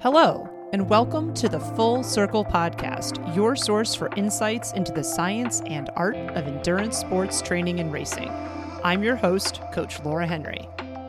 Hello, and welcome to the Full Circle Podcast, your source for insights into the science and art of endurance sports training and racing. I'm your host, Coach Laura Henry.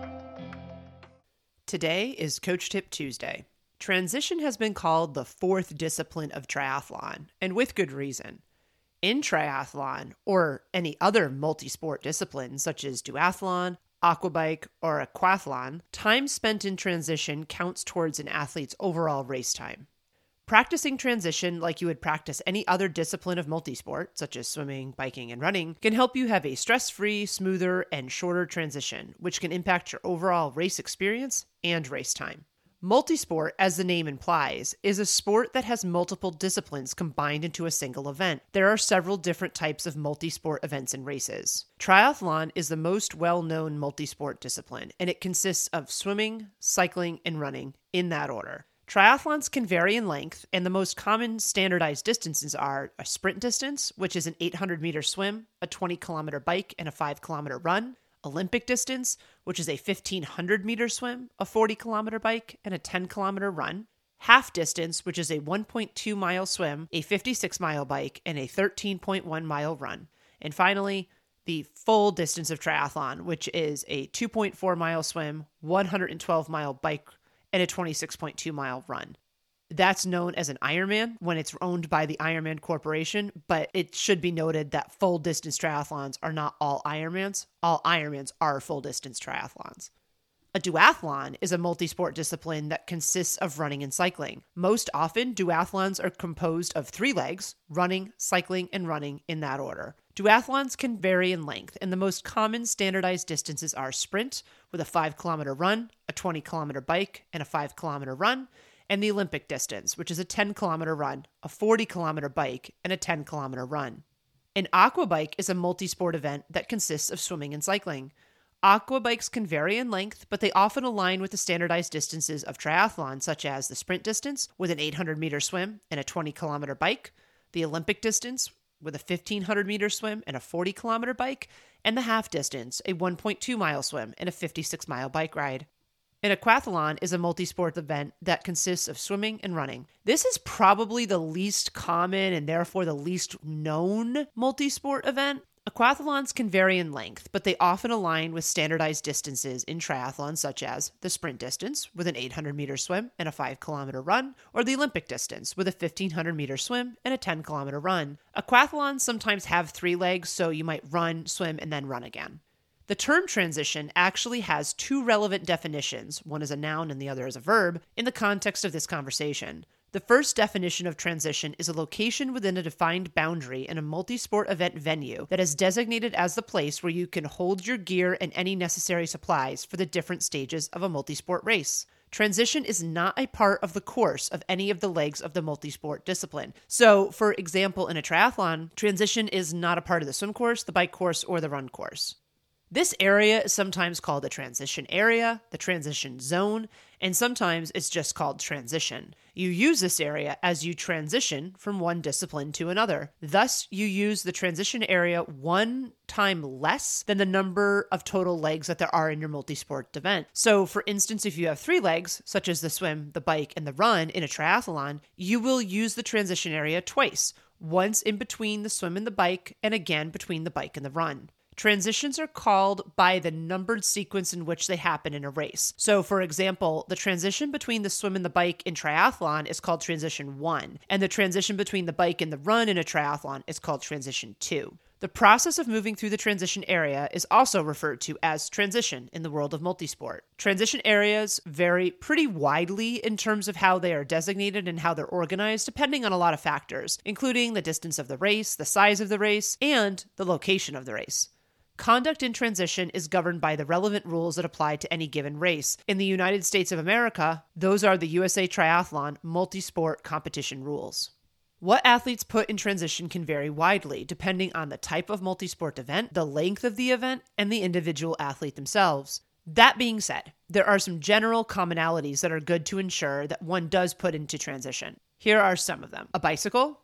Today is Coach Tip Tuesday. Transition has been called the fourth discipline of triathlon, and with good reason. In triathlon, or any other multi-sport discipline such as duathlon, aquabike, or aquathlon, time spent in transition counts towards an athlete's overall race time. Practicing transition like you would practice any other discipline of multisport, such as swimming, biking, and running, can help you have a stress-free, smoother, and shorter transition, which can impact your overall race experience and race time. Multisport, as the name implies, is a sport that has multiple disciplines combined into a single event. There are several different types of multisport events and races. Triathlon is the most well-known multisport discipline, and it consists of swimming, cycling, and running, in that order. Triathlons can vary in length, and the most common standardized distances are a sprint distance, which is an 800-meter swim, a 20-kilometer bike, and a 5-kilometer run, Olympic distance, which is a 1,500-meter swim, a 40-kilometer bike, and a 10-kilometer run, half distance, which is a 1.2-mile swim, a 56-mile bike, and a 13.1-mile run, and finally, the full distance of triathlon, which is a 2.4-mile swim, 112-mile bike, and a 26.2-mile run. That's known as an Ironman when it's owned by the Ironman Corporation, but it should be noted that full distance triathlons are not all Ironmans. All Ironmans are full distance triathlons. A duathlon is a multi-sport discipline that consists of running and cycling. Most often, duathlons are composed of 3 legs, running, cycling, and running in that order. Duathlons can vary in length, and the most common standardized distances are sprint with a 5-kilometer run, a 20-kilometer bike, and a 5-kilometer run, and the Olympic distance, which is a 10-kilometer run, a 40-kilometer bike, and a 10-kilometer run. An aquabike is a multi-sport event that consists of swimming and cycling. Aquabikes can vary in length, but they often align with the standardized distances of triathlon, such as the sprint distance with an 800-meter swim and a 20-kilometer bike, the Olympic distance with a 1,500-meter swim and a 40-kilometer bike, and the half distance, a 1.2-mile swim and a 56-mile bike ride. An aquathlon is a multi-sport event that consists of swimming and running. This is probably the least common and therefore the least known multi-sport event. Aquathlons can vary in length, but they often align with standardized distances in triathlon, such as the sprint distance with an 800-meter swim and a 5-kilometer run, or the Olympic distance with a 1,500-meter swim and a 10-kilometer run. Aquathlons sometimes have 3 legs, so you might run, swim, and then run again. The term transition actually has 2 relevant definitions, one is a noun and the other is a verb, in the context of this conversation. The first definition of transition is a location within a defined boundary in a multi-sport event venue that is designated as the place where you can hold your gear and any necessary supplies for the different stages of a multi-sport race. Transition is not a part of the course of any of the legs of the multi-sport discipline. So, for example, in a triathlon, transition is not a part of the swim course, the bike course, or the run course. This area is sometimes called the transition area, the transition zone, and sometimes it's just called transition. You use this area as you transition from one discipline to another. Thus, you use the transition area 1 time less than the number of total legs that there are in your multi-sport event. So, for instance, if you have 3 legs, such as the swim, the bike, and the run in a triathlon, you will use the transition area twice, once in between the swim and the bike, and again between the bike and the run. Transitions are called by the numbered sequence in which they happen in a race. So, for example, the transition between the swim and the bike in triathlon is called transition 1, and the transition between the bike and the run in a triathlon is called transition 2. The process of moving through the transition area is also referred to as transition in the world of multisport. Transition areas vary pretty widely in terms of how they are designated and how they're organized, depending on a lot of factors, including the distance of the race, the size of the race, and the location of the race. Conduct in transition is governed by the relevant rules that apply to any given race. In the United States of America, those are the USA Triathlon multi-sport competition rules. What athletes put in transition can vary widely, depending on the type of multi-sport event, the length of the event, and the individual athlete themselves. That being said, there are some general commonalities that are good to ensure that one does put into transition. Here are some of them. A bicycle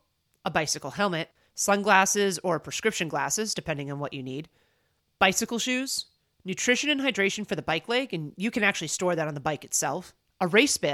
helmet, sunglasses or prescription glasses, depending on what you need, bicycle shoes, nutrition and hydration for the bike leg, and you can actually store that on the bike itself, a race bib,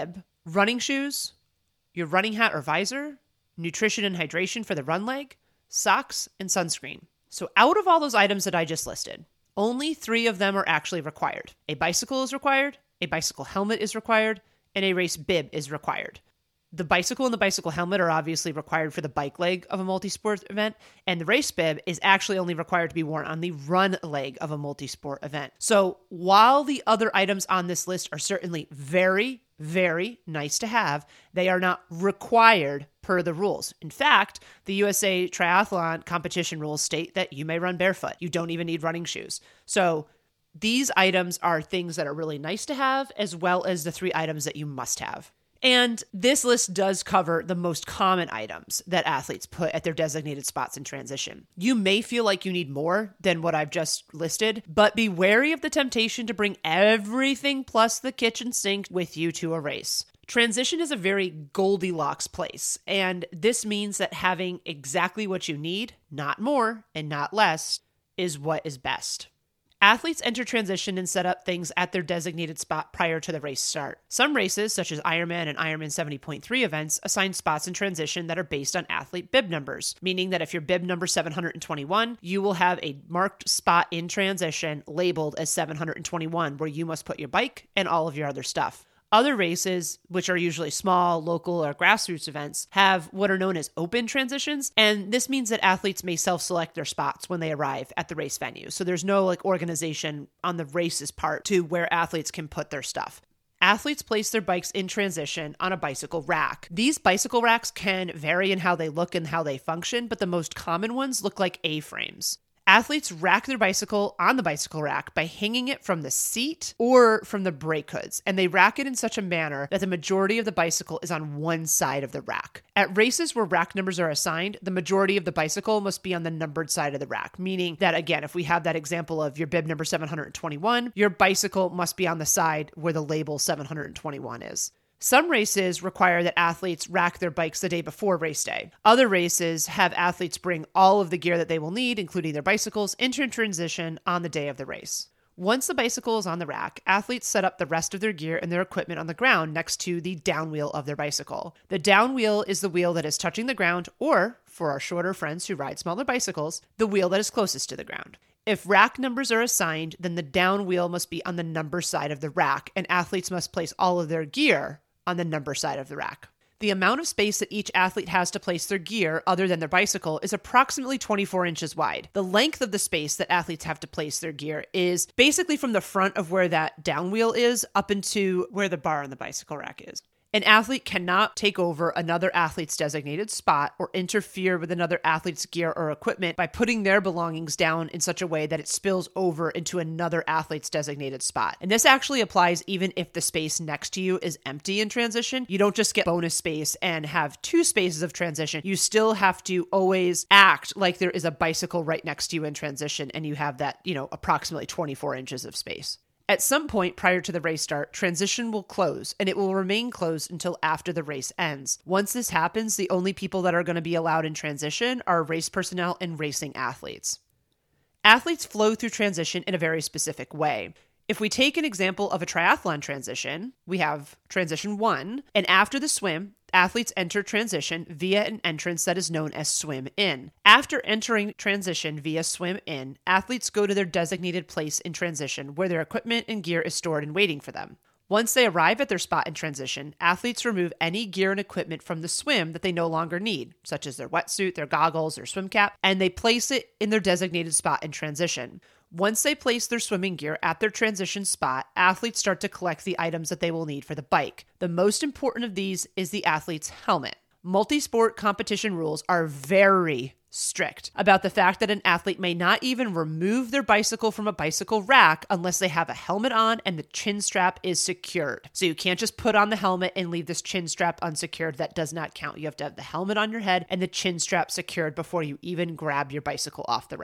running shoes, your running hat or visor, nutrition and hydration for the run leg, socks, and sunscreen. So out of all those items that I just listed, only 3 of them are actually required. A bicycle is required, a bicycle helmet is required, and a race bib is required. The bicycle and the bicycle helmet are obviously required for the bike leg of a multi-sport event, and the race bib is actually only required to be worn on the run leg of a multi-sport event. So while the other items on this list are certainly very, very nice to have, they are not required per the rules. In fact, the USA Triathlon competition rules state that you may run barefoot. You don't even need running shoes. So these items are things that are really nice to have, as well as the 3 items that you must have. And this list does cover the most common items that athletes put at their designated spots in transition. You may feel like you need more than what I've just listed, but be wary of the temptation to bring everything plus the kitchen sink with you to a race. Transition is a very Goldilocks place, and this means that having exactly what you need, not more and not less, is what is best. Athletes enter transition and set up things at their designated spot prior to the race start. Some races, such as Ironman and Ironman 70.3 events, assign spots in transition that are based on athlete bib numbers, meaning that if you're bib number 721, you will have a marked spot in transition labeled as 721 where you must put your bike and all of your other stuff. Other races, which are usually small, local, or grassroots events, have what are known as open transitions, and this means that athletes may self-select their spots when they arrive at the race venue. So there's no organization on the race's part to where athletes can put their stuff. Athletes place their bikes in transition on a bicycle rack. These bicycle racks can vary in how they look and how they function, but the most common ones look like A-frames. Athletes rack their bicycle on the bicycle rack by hanging it from the seat or from the brake hoods, and they rack it in such a manner that the majority of the bicycle is on one side of the rack. At races where rack numbers are assigned, the majority of the bicycle must be on the numbered side of the rack, meaning that, again, if we have that example of your bib number 721, your bicycle must be on the side where the label 721 is. Some races require that athletes rack their bikes the day before race day. Other races have athletes bring all of the gear that they will need, including their bicycles, into transition on the day of the race. Once the bicycle is on the rack, athletes set up the rest of their gear and their equipment on the ground next to the down wheel of their bicycle. The down wheel is the wheel that is touching the ground, or, for our shorter friends who ride smaller bicycles, the wheel that is closest to the ground. If rack numbers are assigned, then the down wheel must be on the number side of the rack, and athletes must place all of their gear on the number side of the rack. The amount of space that each athlete has to place their gear other than their bicycle is approximately 24 inches wide. The length of the space that athletes have to place their gear is basically from the front of where that down wheel is up into where the bar on the bicycle rack is. An athlete cannot take over another athlete's designated spot or interfere with another athlete's gear or equipment by putting their belongings down in such a way that it spills over into another athlete's designated spot. And this actually applies even if the space next to you is empty in transition. You don't just get bonus space and have 2 spaces of transition. You still have to always act like there is a bicycle right next to you in transition and you have that, approximately 24 inches of space. At some point prior to the race start, transition will close, and it will remain closed until after the race ends. Once this happens, the only people that are going to be allowed in transition are race personnel and racing athletes. Athletes flow through transition in a very specific way. If we take an example of a triathlon transition, we have transition 1, and after the swim, athletes enter transition via an entrance that is known as swim in. After entering transition via swim in, athletes go to their designated place in transition where their equipment and gear is stored and waiting for them. Once they arrive at their spot in transition, athletes remove any gear and equipment from the swim that they no longer need, such as their wetsuit, their goggles, their swim cap, and they place it in their designated spot in transition. Once they place their swimming gear at their transition spot, athletes start to collect the items that they will need for the bike. The most important of these is the athlete's helmet. Multi-sport competition rules are very strict about the fact that an athlete may not even remove their bicycle from a bicycle rack unless they have a helmet on and the chin strap is secured. So you can't just put on the helmet and leave this chin strap unsecured. That does not count. You have to have the helmet on your head and the chin strap secured before you even grab your bicycle off the rack.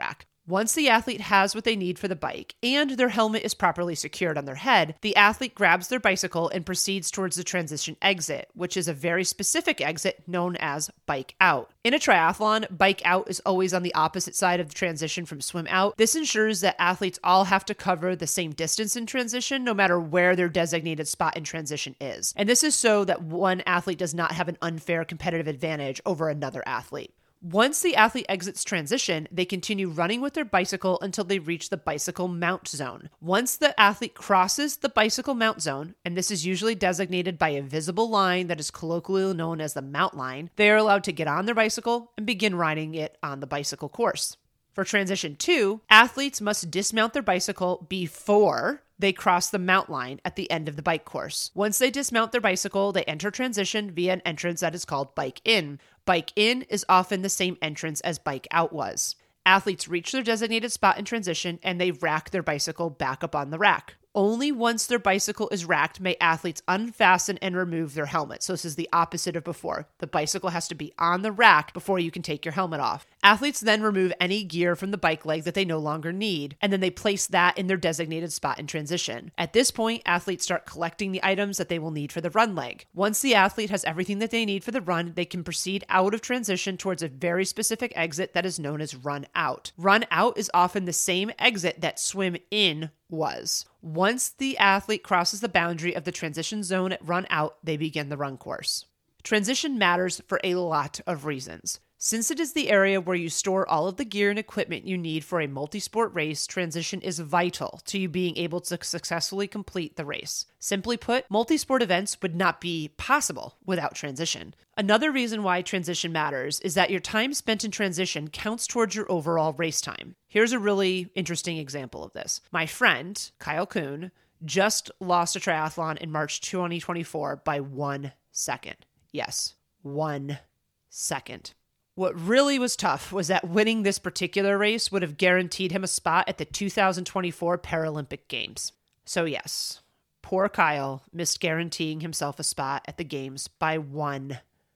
Once the athlete has what they need for the bike and their helmet is properly secured on their head, the athlete grabs their bicycle and proceeds towards the transition exit, which is a very specific exit known as bike out. In a triathlon, bike out is always on the opposite side of the transition from swim out. This ensures that athletes all have to cover the same distance in transition, no matter where their designated spot in transition is. And this is so that one athlete does not have an unfair competitive advantage over another athlete. Once the athlete exits transition, they continue running with their bicycle until they reach the bicycle mount zone. Once the athlete crosses the bicycle mount zone, and this is usually designated by a visible line that is colloquially known as the mount line, they are allowed to get on their bicycle and begin riding it on the bicycle course. For transition 2, athletes must dismount their bicycle before they cross the mount line at the end of the bike course. Once they dismount their bicycle, they enter transition via an entrance that is called bike in. Bike in is often the same entrance as bike out was. Athletes reach their designated spot in transition and they rack their bicycle back up on the rack. Only once their bicycle is racked may athletes unfasten and remove their helmet. So this is the opposite of before. The bicycle has to be on the rack before you can take your helmet off. Athletes then remove any gear from the bike leg that they no longer need, and then they place that in their designated spot in transition. At this point, athletes start collecting the items that they will need for the run leg. Once the athlete has everything that they need for the run, they can proceed out of transition towards a very specific exit that is known as run out. Run out is often the same exit that swim in was. Once the athlete crosses the boundary of the transition zone at run out, they begin the run course. Transition matters for a lot of reasons. Since it is the area where you store all of the gear and equipment you need for a multi-sport race, transition is vital to you being able to successfully complete the race. Simply put, multi-sport events would not be possible without transition. Another reason why transition matters is that your time spent in transition counts towards your overall race time. Here's a really interesting example of this. My friend, Kyle Kuhn, just lost a triathlon in March 2024 by 1 second. Yes, 1 second. What really was tough was that winning this particular race would have guaranteed him a spot at the 2024 Paralympic Games. So yes, poor Kyle missed guaranteeing himself a spot at the Games by 1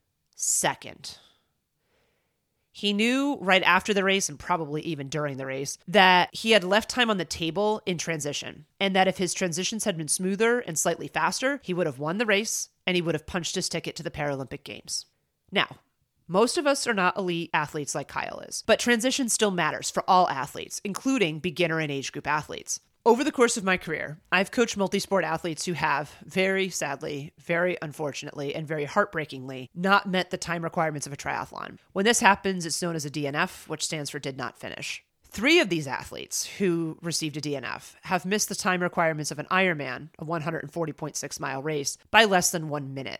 second. He knew right after the race, and probably even during the race, that he had left time on the table in transition, and that if his transitions had been smoother and slightly faster, he would have won the race, and he would have punched his ticket to the Paralympic Games. Now, most of us are not elite athletes like Kyle is, but transition still matters for all athletes, including beginner and age group athletes. Over the course of my career, I've coached multi-sport athletes who have, very sadly, very unfortunately, and very heartbreakingly, not met the time requirements of a triathlon. When this happens, it's known as a DNF, which stands for did not finish. 3 of these athletes who received a DNF have missed the time requirements of an Ironman, a 140.6 mile race, by less than 1 minute.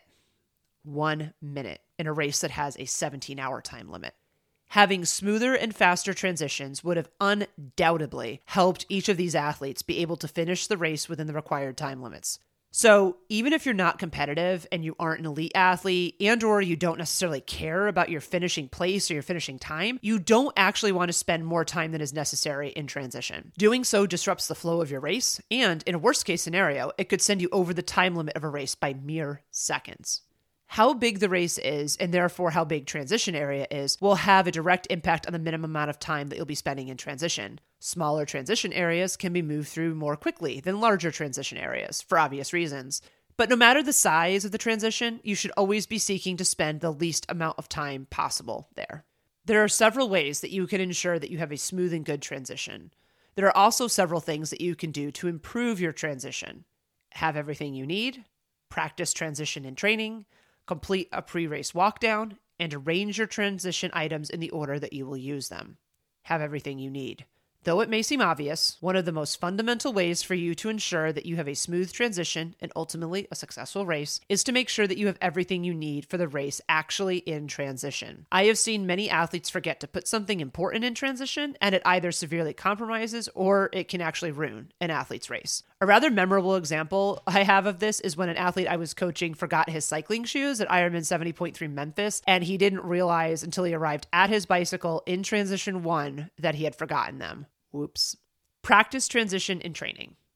1 minute in a race that has a 17-hour time limit. Having smoother and faster transitions would have undoubtedly helped each of these athletes be able to finish the race within the required time limits. So even if you're not competitive and you aren't an elite athlete and or you don't necessarily care about your finishing place or your finishing time, you don't actually want to spend more time than is necessary in transition. Doing so disrupts the flow of your race, and in a worst case scenario, it could send you over the time limit of a race by mere seconds. How big the race is, and therefore how big transition area is, will have a direct impact on the minimum amount of time that you'll be spending in transition. Smaller transition areas can be moved through more quickly than larger transition areas, for obvious reasons. But no matter the size of the transition, you should always be seeking to spend the least amount of time possible there. There are several ways that you can ensure that you have a smooth and good transition. There are also several things that you can do to improve your transition. Have everything you need, practice transition in training, complete a pre-race walkdown, and arrange your transition items in the order that you will use them. Have everything you need. Though it may seem obvious, one of the most fundamental ways for you to ensure that you have a smooth transition and ultimately a successful race is to make sure that you have everything you need for the race actually in transition. I have seen many athletes forget to put something important in transition, and it either severely compromises or it can actually ruin an athlete's race. A rather memorable example I have of this is when an athlete I was coaching forgot his cycling shoes at Ironman 70.3 Memphis, and he didn't realize until he arrived at his bicycle in transition 1 that he had forgotten them. Whoops. Practice transition in training.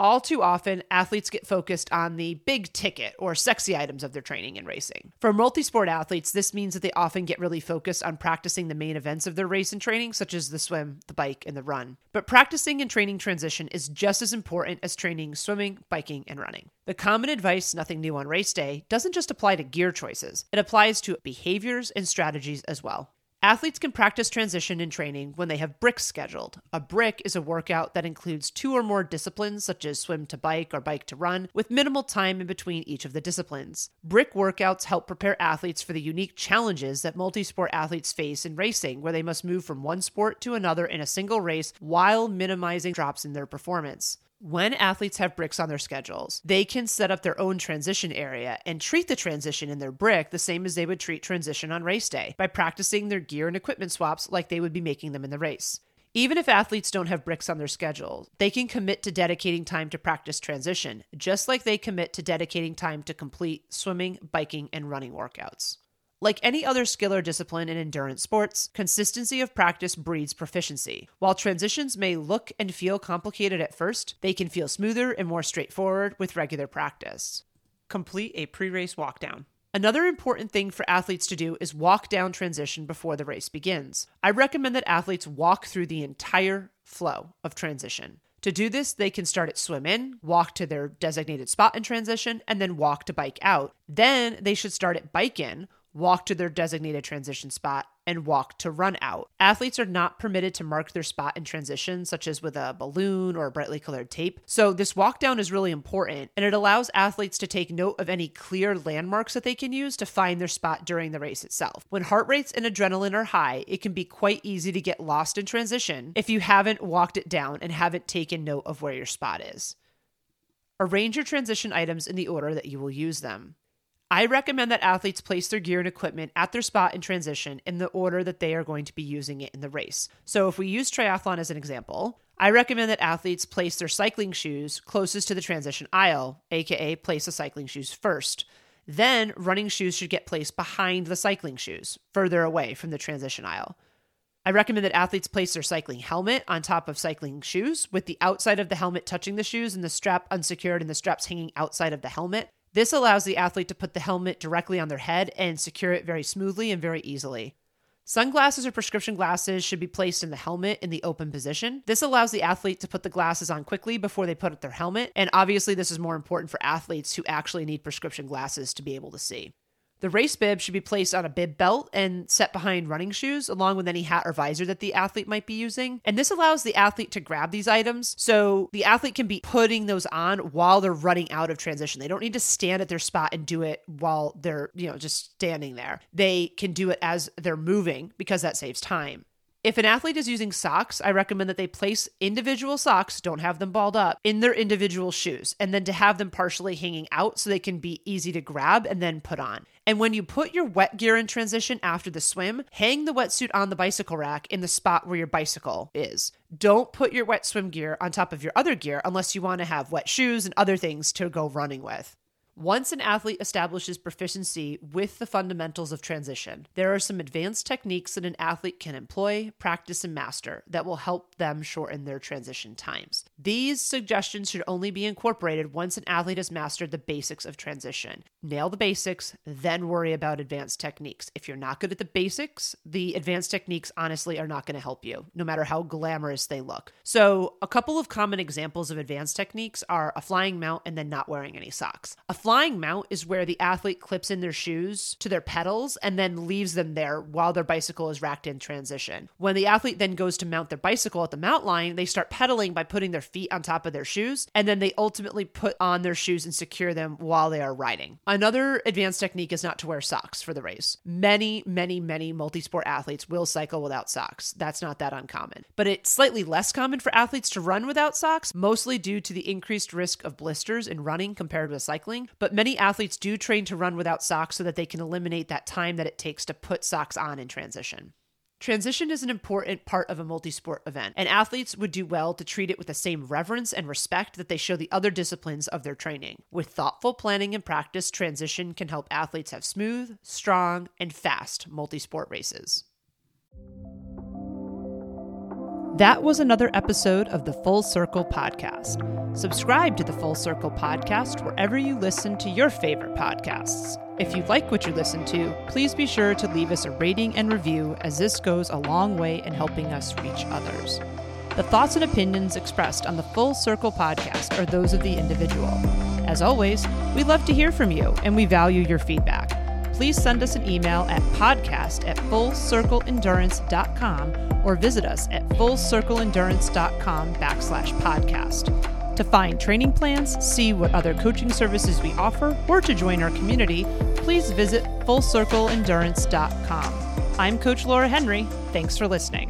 All too often, athletes get focused on the big ticket or sexy items of their training and racing. For multi-sport athletes, this means that they often get really focused on practicing the main events of their race and training, such as the swim, the bike, and the run. But practicing and training transition is just as important as training swimming, biking, and running. The common advice, nothing new on race day, doesn't just apply to gear choices. It applies to behaviors and strategies as well. Athletes can practice transition in training when they have bricks scheduled. A brick is a workout that includes 2 or more disciplines, such as swim to bike or bike to run, with minimal time in between each of the disciplines. Brick workouts help prepare athletes for the unique challenges that multi-sport athletes face in racing, where they must move from one sport to another in a single race while minimizing drops in their performance. When athletes have bricks on their schedules, they can set up their own transition area and treat the transition in their brick the same as they would treat transition on race day by practicing their gear and equipment swaps like they would be making them in the race. Even if athletes don't have bricks on their schedule, they can commit to dedicating time to practice transition, just like they commit to dedicating time to complete swimming, biking, and running workouts. Like any other skill or discipline in endurance sports, consistency of practice breeds proficiency. While transitions may look and feel complicated at first, they can feel smoother and more straightforward with regular practice. Complete a pre-race walkdown. Another important thing for athletes to do is walk down transition before the race begins. I recommend that athletes walk through the entire flow of transition. To do this, they can start at swim in, walk to their designated spot in transition, and then walk to bike out. Then they should start at bike in, walk to their designated transition spot, and walk to run out. Athletes are not permitted to mark their spot in transition, such as with a balloon or brightly colored tape. So this walk down is really important, and it allows athletes to take note of any clear landmarks that they can use to find their spot during the race itself. When heart rates and adrenaline are high, it can be quite easy to get lost in transition if you haven't walked it down and haven't taken note of where your spot is. Arrange your transition items in the order that you will use them. I recommend that athletes place their gear and equipment at their spot in transition in the order that they are going to be using it in the race. So if we use triathlon as an example, I recommend that athletes place their cycling shoes closest to the transition aisle, aka place the cycling shoes first. Then running shoes should get placed behind the cycling shoes, further away from the transition aisle. I recommend that athletes place their cycling helmet on top of cycling shoes, with the outside of the helmet touching the shoes and the strap unsecured and the straps hanging outside of the helmet. This allows the athlete to put the helmet directly on their head and secure it very smoothly and very easily. Sunglasses or prescription glasses should be placed in the helmet in the open position. This allows the athlete to put the glasses on quickly before they put up their helmet, and obviously this is more important for athletes who actually need prescription glasses to be able to see. The race bib should be placed on a bib belt and set behind running shoes, along with any hat or visor that the athlete might be using. And this allows the athlete to grab these items, so the athlete can be putting those on while they're running out of transition. They don't need to stand at their spot and do it while they're, just standing there. They can do it as they're moving because that saves time. If an athlete is using socks, I recommend that they place individual socks, don't have them balled up, in their individual shoes, and then to have them partially hanging out so they can be easy to grab and then put on. And when you put your wet gear in transition after the swim, hang the wetsuit on the bicycle rack in the spot where your bicycle is. Don't put your wet swim gear on top of your other gear unless you want to have wet shoes and other things to go running with. Once an athlete establishes proficiency with the fundamentals of transition, there are some advanced techniques that an athlete can employ, practice, and master that will help them shorten their transition times. These suggestions should only be incorporated once an athlete has mastered the basics of transition. Nail the basics, then worry about advanced techniques. If you're not good at the basics, the advanced techniques honestly are not going to help you, no matter how glamorous they look. So a couple of common examples of advanced techniques are a flying mount and then not wearing any socks. A flying mount is where the athlete clips in their shoes to their pedals and then leaves them there while their bicycle is racked in transition. When the athlete then goes to mount their bicycle at the mount line, they start pedaling by putting their feet on top of their shoes, and then they ultimately put on their shoes and secure them while they are riding. Another advanced technique is not to wear socks for the race. Many multi-sport athletes will cycle without socks. That's not that uncommon. But it's slightly less common for athletes to run without socks, mostly due to the increased risk of blisters in running compared with cycling. But many athletes do train to run without socks so that they can eliminate that time that it takes to put socks on in transition. Transition is an important part of a multi-sport event, and athletes would do well to treat it with the same reverence and respect that they show the other disciplines of their training. With thoughtful planning and practice, transition can help athletes have smooth, strong, and fast multi-sport races. That was another episode of the Full Circle Podcast. Subscribe to the Full Circle Podcast wherever you listen to your favorite podcasts. If you like what you listen to, please be sure to leave us a rating and review, as this goes a long way in helping us reach others. The thoughts and opinions expressed on the Full Circle Podcast are those of the individual. As always, we love to hear from you and we value your feedback. Please send us an email at podcast@fullcircleendurance.com or visit us at fullcircleendurance.com/podcast. To find training plans, see what other coaching services we offer, or to join our community, please visit fullcircleendurance.com. I'm Coach Laura Henry. Thanks for listening.